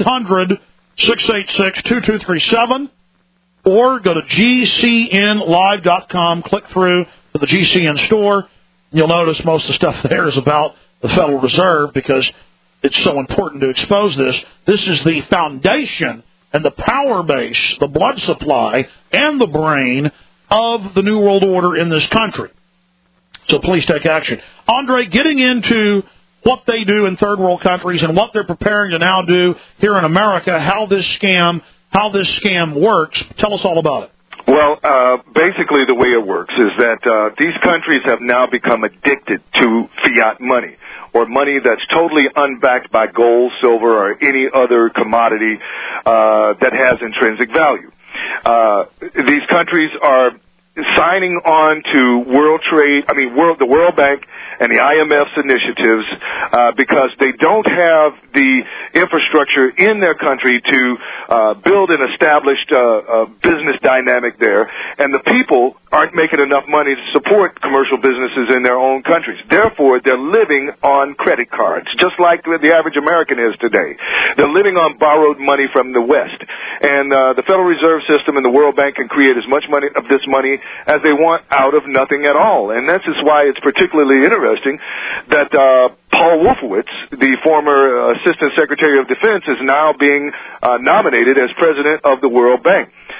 800-686-2237, or go to GCNlive.com, click through to the GCN store. You'll notice most of the stuff there is about the Federal Reserve because it's so important to expose this. This is the foundation and the power base, the blood supply, and the brain of the New World Order in this country. So please take action. Andre, getting into what they do in third world countries and what they're preparing to now do here in America, how this scam works, tell us all about it. Well, basically the way it works is that these countries have now become addicted to fiat money, or money that's totally unbacked by gold, silver, or any other commodity that has intrinsic value. These countries are signing on to the World Bank and the IMF's initiatives because they don't have the infrastructure in their country to build an established business dynamic there, and the people aren't making enough money to support commercial businesses in their own countries. Therefore, they're living on credit cards, just like the average American is today. They're living on borrowed money from the West, and the Federal Reserve System and the World Bank can create as much money of this money as they want out of nothing at all. And this is why it's particularly interesting that Paul Wolfowitz, the former Assistant Secretary of Defense, is now being nominated as president of the World Bank.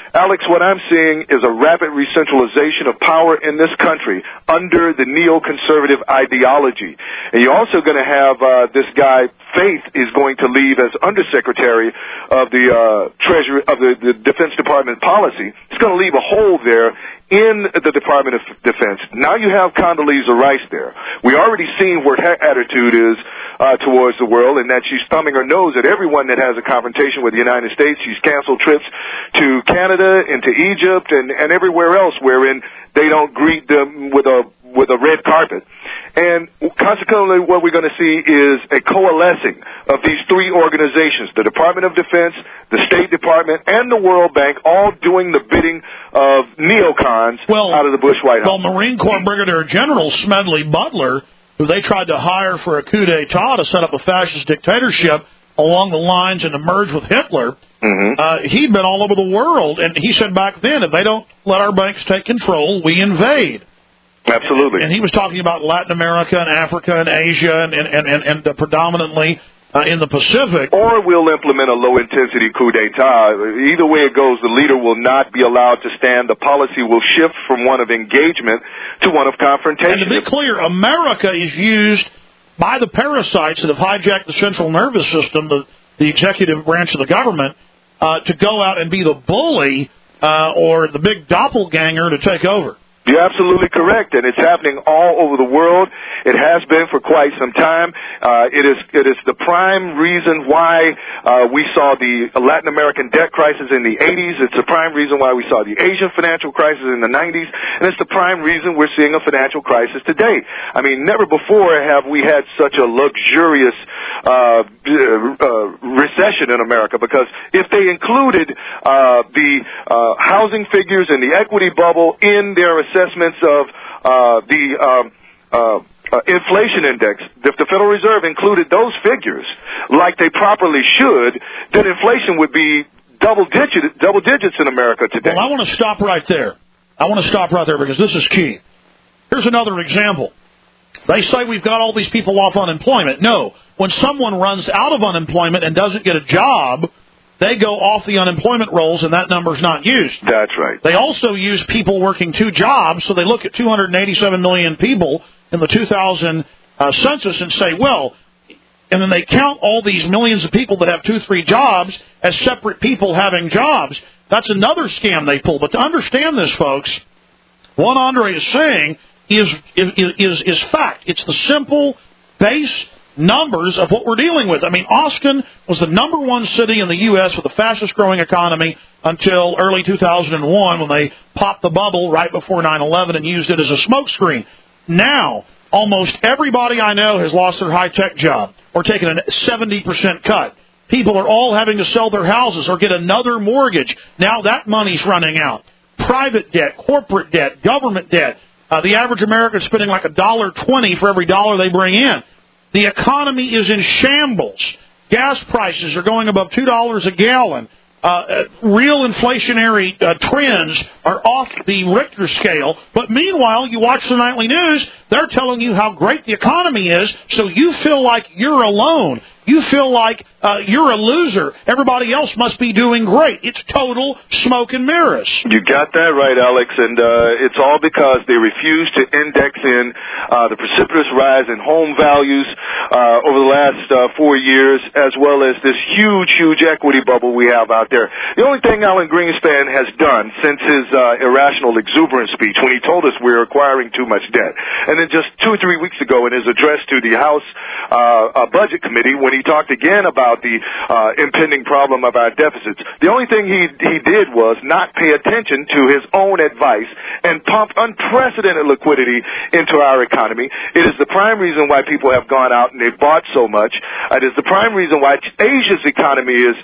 Alex, what I'm seeing is a rapid recentralization of power in this country under the neoconservative ideology. And you're also going to have this guy, Faith, is going to leave as Undersecretary of the Treasury of the Defense Department policy. It's going to leave a hole there in the Department of Defense. Now you have Condoleezza Rice there. We already seen what her attitude is towards the world, and that she's thumbing her nose at everyone that has a confrontation with the United States. She's canceled trips to Canada and to Egypt and everywhere else wherein they don't greet them with a red carpet. And consequently, what we're going to see is a coalescing of these three organizations, the Department of Defense, the State Department, and the World Bank, all doing the bidding of neocons out of the Bush White House. Well, Marine Corps Brigadier General Smedley Butler, who they tried to hire for a coup d'etat to set up a fascist dictatorship along the lines and to merge with Hitler, he'd been all over the world, and he said back then, if they don't let our banks take control, we invade. Absolutely. And he was talking about Latin America and Africa and Asia and predominantly in the Pacific. Or we'll implement a low-intensity coup d'etat. Either way it goes, the leader will not be allowed to stand. The policy will shift from one of engagement to one of confrontation. And to be clear, America is used by the parasites that have hijacked the central nervous system, the executive branch of the government, to go out and be the bully or the big doppelganger to take over. You're absolutely correct, and it's happening all over the world. It has been for quite some time. It is the prime reason why we saw the Latin American debt crisis in the 80s. It's the prime reason why we saw the Asian financial crisis in the 90s, and it's the prime reason we're seeing a financial crisis today. I mean, never before have we had such a luxurious recession in America, because if they included the housing figures and the equity bubble in their assessments of the inflation index, if the Federal Reserve included those figures like they properly should, then inflation would be double digits in America today. Well, I want to stop right there. Because this is key. Here's another example. They say we've got all these people off unemployment. No. When someone runs out of unemployment and doesn't get a job, they go off the unemployment rolls, and that number's not used. That's right. They also use people working two jobs, so they look at 287 million people in the 2000 census and say, well, and then they count all these millions of people that have 2-3 jobs as separate people having jobs. That's another scam they pull. But to understand this, folks, what Andre is saying is fact. It's the simple base numbers of what we're dealing with. I mean, Austin was the number one city in the U.S. with the fastest growing economy until early 2001 when they popped the bubble right before 9/11 and used it as a smokescreen. Now, almost everybody I know has lost their high-tech job or taken a 70% cut. People are all having to sell their houses or get another mortgage. Now that money's running out. Private debt, corporate debt, government debt. The average American is spending like $1.20 for every dollar they bring in. The economy is in shambles. Gas prices are going above $2 a gallon. Real inflationary trends are off the Richter scale. But meanwhile, you watch the nightly news, they're telling you how great the economy is, so you feel like you're alone. You feel like you're a loser. Everybody else must be doing great. It's total smoke and mirrors. You got that right, Alex, and it's all because they refuse to index in the precipitous rise in home values over the last 4 years, as well as this huge equity bubble we have out there. The only thing Alan Greenspan has done since his irrational exuberance speech when he told us we're acquiring too much debt, and then just 2 or 3 weeks ago in his address to the House Budget Committee when he talked again about the impending problem of our deficits, the only thing he did was not pay attention to his own advice and pump unprecedented liquidity into our economy. It is the prime reason why people have gone out and they've bought so much. It is the prime reason why Asia's economy is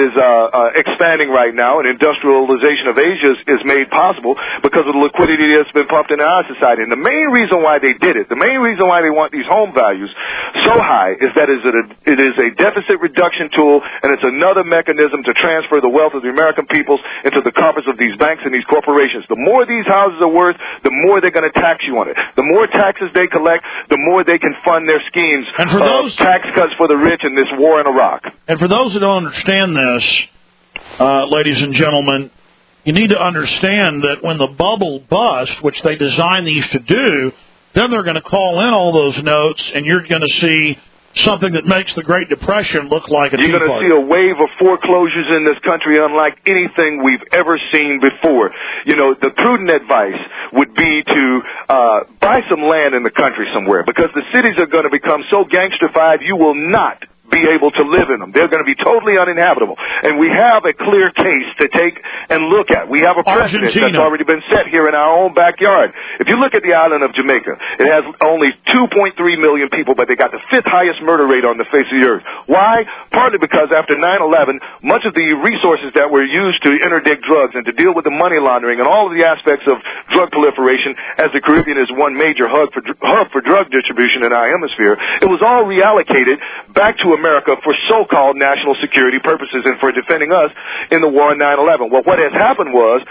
expanding right now, and industrialization of Asia is made possible because of the liquidity that's been pumped into our society. And the main reason why they did it, the main reason why they want these home values so high is that it is a deficit reduction tool, and it's another mechanism to transfer the wealth of the American peoples into the coffers of these banks and these corporations. The more these houses are worth, the more they're going to tax you on it. The more taxes they collect, the more they can fund their schemes of tax cuts for the rich in this war in Iraq. And for those that don't understand this, ladies and gentlemen, you need to understand that when the bubble busts, which they designed these to do, then they're going to call in all those notes, and you're going to see something that makes the Great Depression look like a tea party. You're going to see a wave of foreclosures in this country unlike anything we've ever seen before. You know, the prudent advice would be to buy some land in the country somewhere, because the cities are going to become so gangsterfied you will not be able to live in them. They're going to be totally uninhabitable. And we have a clear case to take and look at. We have a precedent that's already been set here in our own backyard. If you look at the island of Jamaica, it has only 2.3 million people, but they got the 5th highest murder rate on the face of the earth. Why? Partly because after 9/11, much of the resources that were used to interdict drugs and to deal with the money laundering and all of the aspects of drug proliferation, as the Caribbean is one major hub for drug distribution in our hemisphere, it was all reallocated back to America for so-called national security purposes and for defending us in the war on 9/11. Well, what has happened was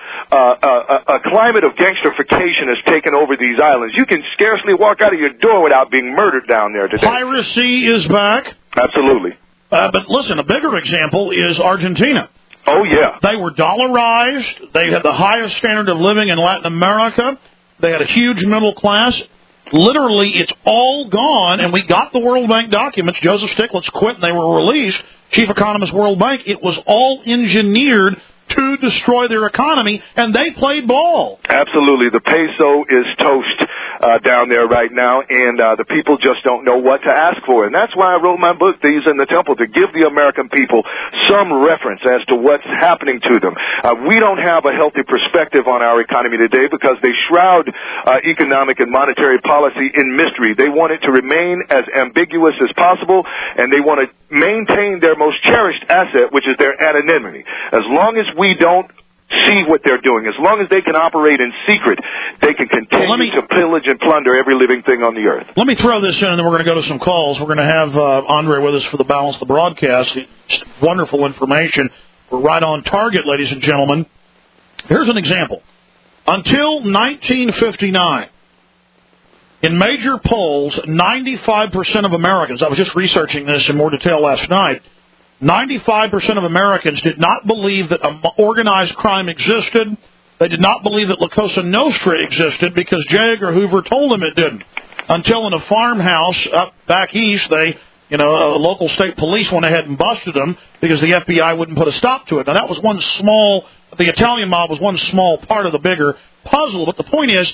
a climate of gangsterification has taken over these islands. You can scarcely walk out of your door without being murdered down there today. Piracy is back. Absolutely. But listen, a bigger example is Argentina. Oh, yeah. They were dollarized. They had the highest standard of living in Latin America. They had a huge middle class. Literally, it's all gone, and we got the World Bank documents. Joseph Stiglitz quit, and they were released. Chief economist, World Bank. It was all engineered to destroy their economy, and they played ball. Absolutely. The peso is toast down there right now, and the people just don't know what to ask for. And that's why I wrote my book, Thieves in the Temple, to give the American people some reference as to what's happening to them. We don't have a healthy perspective on our economy today because they shroud economic and monetary policy in mystery. They want it to remain as ambiguous as possible, and they want to maintain their most cherished asset, which is their anonymity. As long as we don't see what they're doing, as long as they can operate in secret, they can continue to pillage and plunder every living thing on the earth. Let me throw this in, and then we're going to go to some calls. We're going to have Andre with us for the balance of the broadcast. It's wonderful information. We're right on target, ladies and gentlemen. Here's an example. Until 1959, in major polls, 95% of Americans, I was just researching this in more detail last night, 95% of Americans did not believe that organized crime existed. They did not believe that La Cosa Nostra existed because J. Edgar Hoover told them it didn't. Until in a farmhouse up back east, local state police went ahead and busted them because the FBI wouldn't put a stop to it. Now, that was the Italian mob was one small part of the bigger puzzle. But the point is,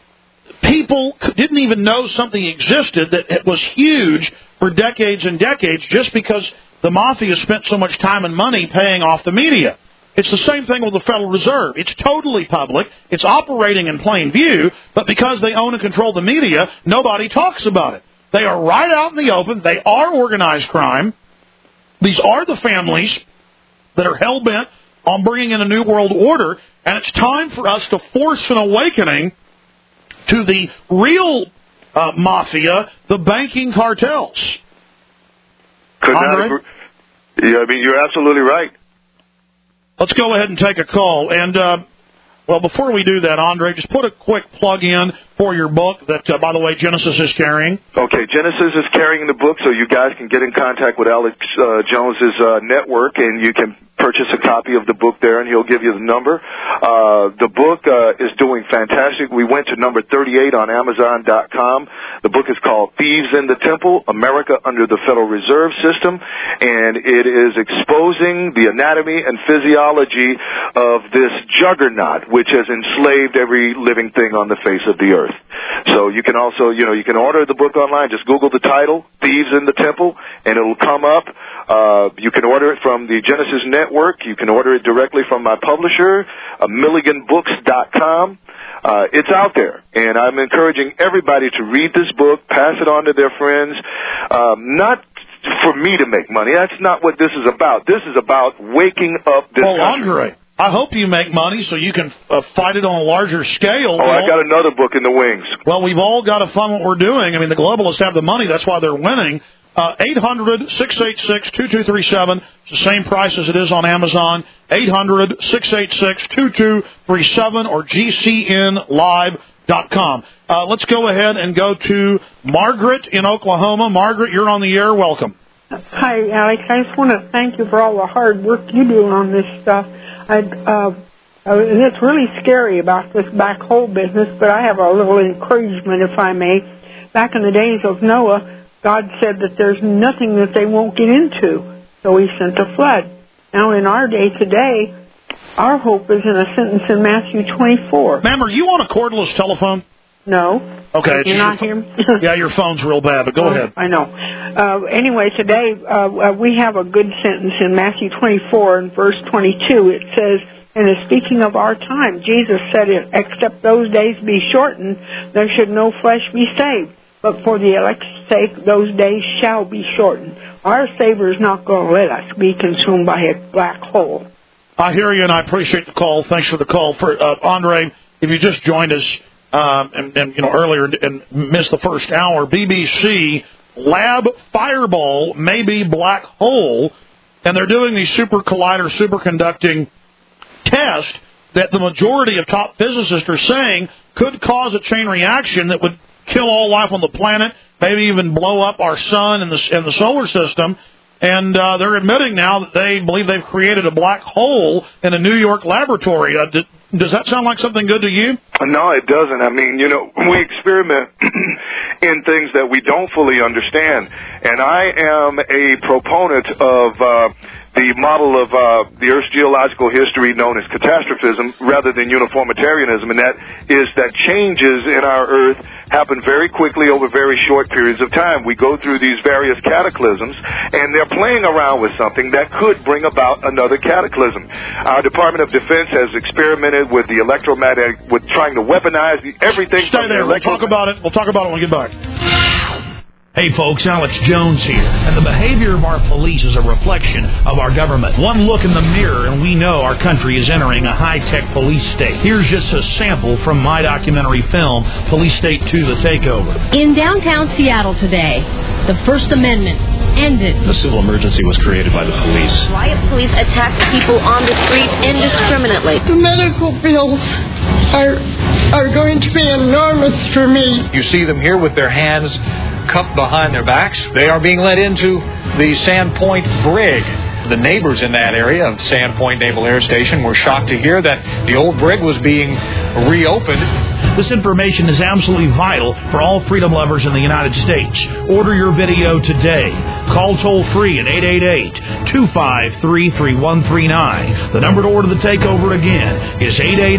people didn't even know something existed that was huge for decades and decades just because the mafia spent so much time and money paying off the media. It's the same thing with the Federal Reserve. It's totally public. It's operating in plain view, but because they own and control the media, nobody talks about it. They are right out in the open. They are organized crime. These are the families that are hell-bent on bringing in a new world order, and it's time for us to force an awakening to the real mafia, the banking cartels. You're absolutely right. Let's go ahead and take a call. And, before we do that, Andre, just put a quick plug in for your book that, by the way, Genesis is carrying. Okay, Genesis is carrying the book, so you guys can get in contact with Alex Jones's network, and you can purchase a copy of the book there, and he'll give you the number. The book is doing fantastic. We went to number 38 on Amazon.com. The book is called Thieves in the Temple, America Under the Federal Reserve System, and it is exposing the anatomy and physiology of this juggernaut, which has enslaved every living thing on the face of the earth. So you can also, you can order the book online. Just Google the title, Thieves in the Temple, and it'll come up. You can order it from the Genesis Network. You can order it directly from my publisher, MilliganBooks.com. It's out there, and I'm encouraging everybody to read this book, pass it on to their friends, not for me to make money. That's not what this is about. This is about waking up this country. Andre, I hope you make money so you can fight it on a larger scale. I got another book in the wings. Well, we've all got to fund what we're doing. I mean, the globalists have the money. That's why they're winning. 800-686-2237. It's the same price as it is on Amazon. 800-686-2237 or GCNlive.com. Let's go ahead and go to Margaret in Oklahoma. Margaret, you're on the air. Welcome. Hi, Alex. I just want to thank you for all the hard work you do on this stuff. And it's really scary about this black hole business, but I have a little encouragement, if I may. Back in the days of Noah, God said that there's nothing that they won't get into, so he sent a flood. Now, in our day today, our hope is in a sentence in Matthew 24. Ma'am, are you on a cordless telephone? No. Okay. You're not here? Yeah, your phone's real bad, but go ahead. I know. Anyway, today we have a good sentence in Matthew 24 and verse 22. It says, and speaking of our time, Jesus said, except those days be shortened, there should no flesh be saved. But for the elect's sake, those days shall be shortened. Our Savior is not going to let us be consumed by a black hole. I hear you, and I appreciate the call. Thanks for the call. For Andre, if you just joined us earlier and missed the first hour, BBC Lab Fireball may be black hole, and they're doing these super collider, superconducting tests that the majority of top physicists are saying could cause a chain reaction that would kill all life on the planet, maybe even blow up our sun and the solar system. And they're admitting now that they believe they've created a black hole in a New York laboratory. Does that sound like something good to you? No, it doesn't. I mean, we experiment in things that we don't fully understand. And I am a proponent of the model of the Earth's geological history known as catastrophism rather than uniformitarianism, and that is that changes in our Earth happen very quickly over very short periods of time. We go through these various cataclysms, and they're playing around with something that could bring about another cataclysm. Our Department of Defense has experimented with the electromagnetic, with trying to weaponize everything. Stay there. We'll talk about it. We'll talk about it when we get back. Hey folks, Alex Jones here, and the behavior of our police is a reflection of our government. One look in the mirror and we know our country is entering a high-tech police state. Here's just a sample from my documentary film, Police State 2, The Takeover. In downtown Seattle today, the First Amendment ended. The civil emergency was created by the police. Riot police attacked people on the street indiscriminately. The medical bills are going to be enormous for me. You see them here with their hands cupped behind their backs. They are being led into the Sandpoint Brig. The neighbors in that area of Sandpoint Naval Air Station were shocked to hear that the old brig was being reopened. This information is absolutely vital for all freedom lovers in the United States. Order your video today. Call toll-free at 888-253-3139. The number to order The Takeover again is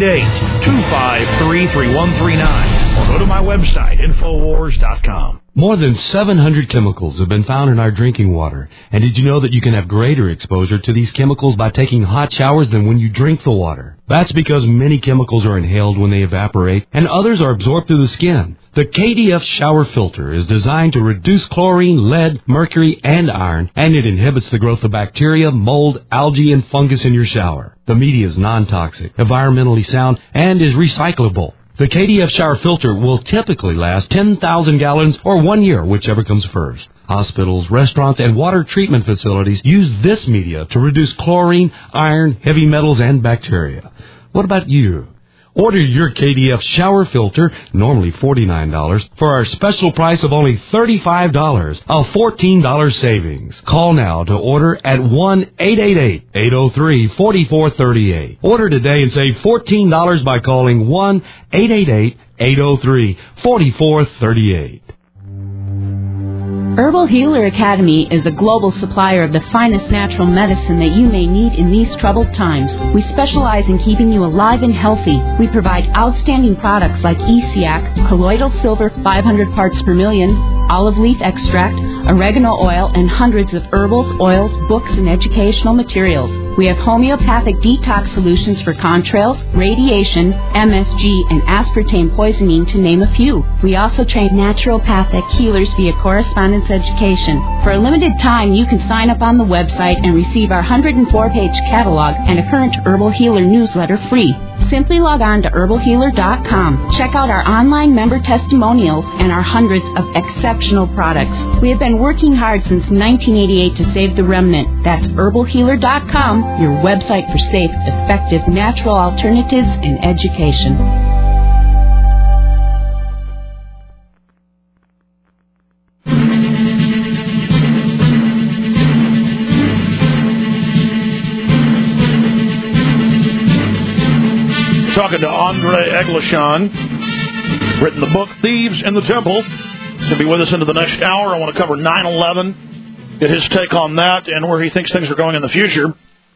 888-253-3139. Or go to my website, Infowars.com. More than 700 chemicals have been found in our drinking water. And did you know that you can have greater exposure to these chemicals by taking hot showers than when you drink the water? That's because many chemicals are inhaled when they evaporate, and others are absorbed through the skin. The KDF shower filter is designed to reduce chlorine, lead, mercury, and iron, and it inhibits the growth of bacteria, mold, algae, and fungus in your shower. The media is non-toxic, environmentally sound, and is recyclable. The KDF shower filter will typically last 10,000 gallons or 1 year, whichever comes first. Hospitals, restaurants, and water treatment facilities use this media to reduce chlorine, iron, heavy metals, and bacteria. What about you? Order your KDF shower filter, normally $49, for our special price of only $35, a $14 savings. Call now to order at 1-888-803-4438. Order today and save $14 by calling 1-888-803-4438. Herbal Healer Academy is a global supplier of the finest natural medicine that you may need in these troubled times. We specialize in keeping you alive and healthy. We provide outstanding products like ESEAC, colloidal silver 500 parts per million, olive leaf extract, oregano oil, and hundreds of herbals, oils, books, and educational materials. We have homeopathic detox solutions for contrails, radiation, MSG, and aspartame poisoning, to name a few. We also train naturopathic healers via correspondence education. For a limited time, you can sign up on the website and receive our 104-page catalog and a current Herbal Healer newsletter free. Simply log on to herbalhealer.com. Check out our online member testimonials and our hundreds of exceptional products. We have been working hard since 1988 to save the remnant. That's herbalhealer.com, your website for safe, effective, natural alternatives and education. talking to Andre Eglishon, written the book Thieves in the Temple. To be with us into the next hour. I want to cover 9/11, get his take on that and where he thinks things are going in the future.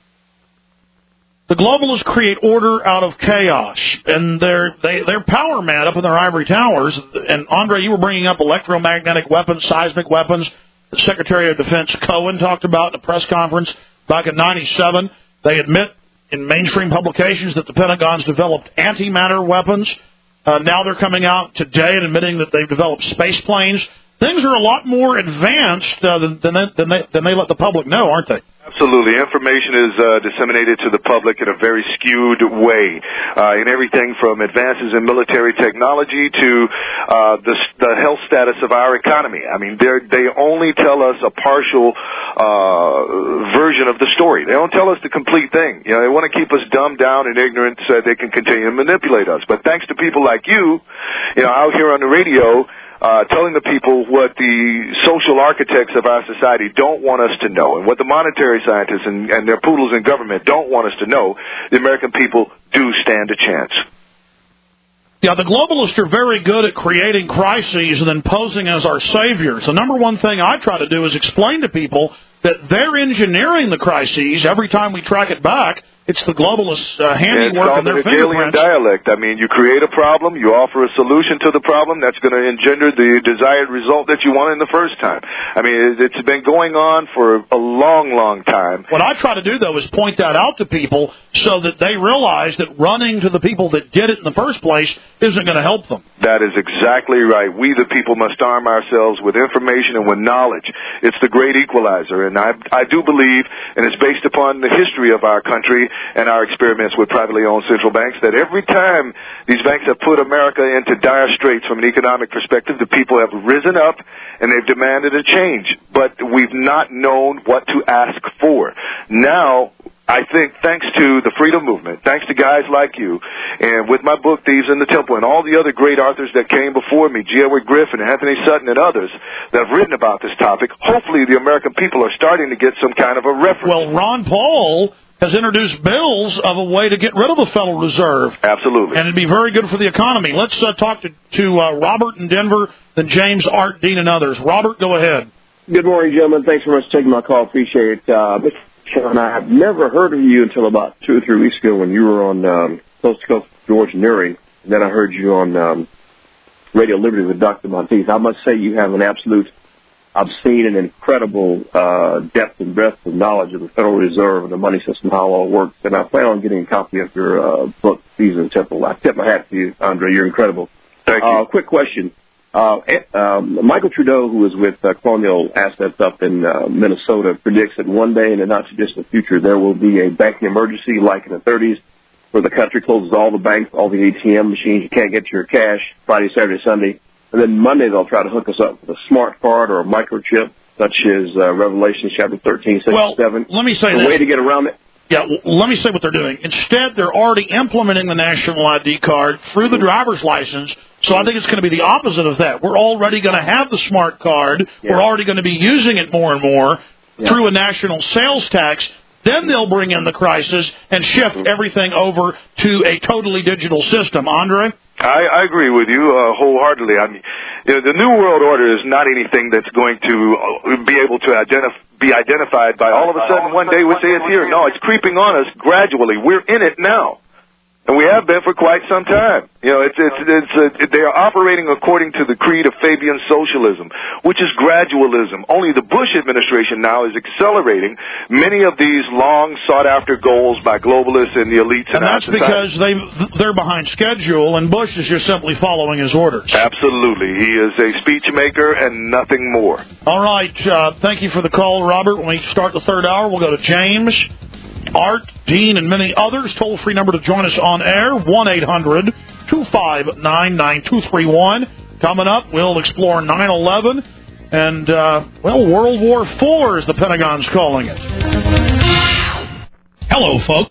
The globalists create order out of chaos, and they're power mad up in their ivory towers. And Andre, you were bringing up electromagnetic weapons, seismic weapons. The Secretary of Defense Cohen talked about in a press conference back in '97. They admit in mainstream publications that the Pentagon's developed antimatter weapons. Now they're coming out today and admitting that they've developed space planes. Things are a lot more advanced than they let the public know, aren't they? Absolutely. Information is disseminated to the public in a very skewed way, in everything from advances in military technology to the health status of our economy. I mean, they only tell us a partial version of the story. They don't tell us the complete thing. You know, they want to keep us dumbed down and ignorant so that they can continue to manipulate us. But thanks to people like you, out here on the radio, telling the people what the social architects of our society don't want us to know, and what the monetary scientists and their poodles in government don't want us to know, the American people do stand a chance. Yeah, the globalists are very good at creating crises and then posing as our saviors. The number one thing I try to do is explain to people that they're engineering the crises. Every time we track it back, it's the globalists' handiwork and their fingerprints. Dialect. I mean, you create a problem, you offer a solution to the problem that's going to engender the desired result that you want in the first time. I mean, it's been going on for a long, long time. What I try to do, though, is point that out to people so that they realize that running to the people that did it in the first place isn't going to help them. That is exactly right. We, the people, must arm ourselves with information and with knowledge. It's the great equalizer, and I do believe, and it's based upon the history of our country and our experiments with privately owned central banks, that every time these banks have put America into dire straits from an economic perspective, the people have risen up and they've demanded a change. But we've not known what to ask for. Now, I think thanks to the freedom movement, thanks to guys like you, and with my book, Thieves in the Temple, and all the other great authors that came before me, G. Edward Griffin, Anthony Sutton, and others that have written about this topic, hopefully the American people are starting to get some kind of a reference. Well, Ron Paul has introduced bills of a way to get rid of the Federal Reserve. Absolutely. And it'd be very good for the economy. Let's talk to Robert in Denver, then James, Art, Dean, and others. Robert, go ahead. Good morning, gentlemen. Thanks very much for taking my call. Appreciate it. Mr. Sean, I have never heard of you until about 2 or 3 weeks ago when you were on Coast to Coast George Neary. And then I heard you on Radio Liberty with Dr. Monteith. I must say you have an absolute, I've seen an incredible depth and breadth of knowledge of the Federal Reserve and the money system, how it all works. And I plan on getting a copy of your book, Thieves in the Temple. I tip my hat to you, Andre. You're incredible. Thank you. Quick question. Michael Trudeau, who is with Colonial Assets up in Minnesota, predicts that one day in the not-too-distant future there will be a banking emergency like in the 30s where the country closes all the banks, all the ATM machines. You can't get your cash Friday, Saturday, Sunday. And then Monday they'll try to hook us up with a smart card or a microchip, such as Revelation chapter 13, 6, 7. Let me say a way to get around it. Yeah, let me say what they're doing. Instead, they're already implementing the national ID card through the driver's license, so I think it's going to be the opposite of that. We're already going to have the smart card. Yeah. We're already going to be using it more and more through a national sales tax. Then they'll bring in the crisis and shift everything over to a totally digital system. Andre? I agree with you wholeheartedly. I mean, the New World Order is not anything that's going to be able to be identified by all of a sudden one day we say it's here. No, it's creeping on us gradually. We're in it now. And we have been for quite some time. You know, they are operating according to the creed of Fabian socialism, which is gradualism. Only the Bush administration now is accelerating many of these long sought-after goals by globalists and the elites. And that's because they're behind schedule, and Bush is just simply following his orders. Absolutely. He is a speech maker and nothing more. All right. Thank you for the call, Robert. When we start the third hour, we'll go to James, Art, Dean, and many others. Toll-free number to join us on air, 1-800-259-9231. Coming up, we'll explore 9/11 and, World War IV, as the Pentagon's calling it. Hello, folks.